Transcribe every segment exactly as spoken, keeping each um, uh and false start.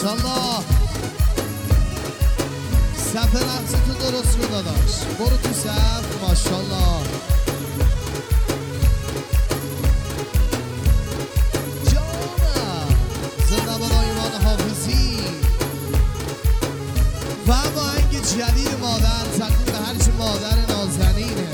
ماشالله صف رقص تو درست رو داداش برو تو صف ماشالله جانم زنده باد ایمان حافظی و با انگ جدید مادر تقدیم به هرچی مادر نازنینه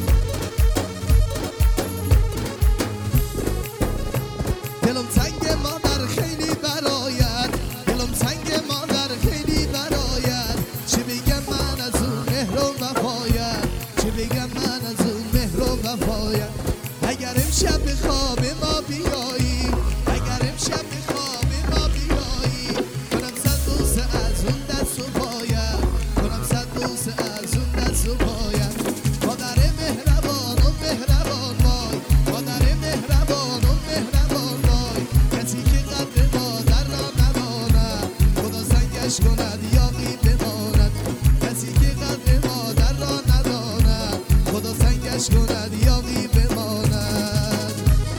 دلم تنگ مادر خیلی برایت دلم تنگ مادر خیلی برایت چه بگم من از اون مهر و وفایت چه بگم من از اون مهر و وفایت اگر امشب به خواب ما بیایی اگر امشب به خواب ما بیایی کنم صد بوسه از اون دست و پایت کنم صد بوسه از اون دست و پایت مادر مهربان و مهربان وای مادر مهربان و مهربان وای کسی که قدر مادر را نداند خدا سنگش کند یاقی بماند کسی که قدر مادر را نداند خدا سنگش کند یاقی بماند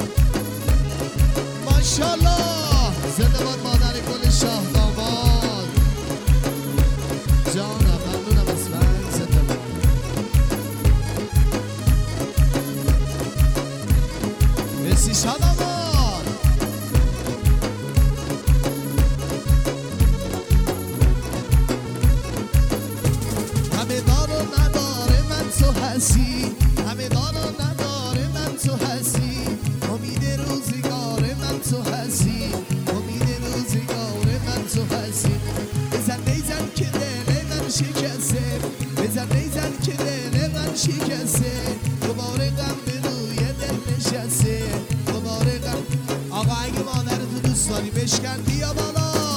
ماشالله زنده باد مادر گل شاه داماد جانم ممنونم اصلا زنده باد مرسی شاد آماد همه دار و نداره من تو هستی همه دار و نداره من تو هستی امید روزگار من تو هستی امید روزگار من تو هستی بزن نیزن که دل من شکسته بزن نیزن که دل من شکسته دوباره غم به روی دل نشسته دوباره غم آقا اگه مادر تو دوست داری بشکن بیا بالا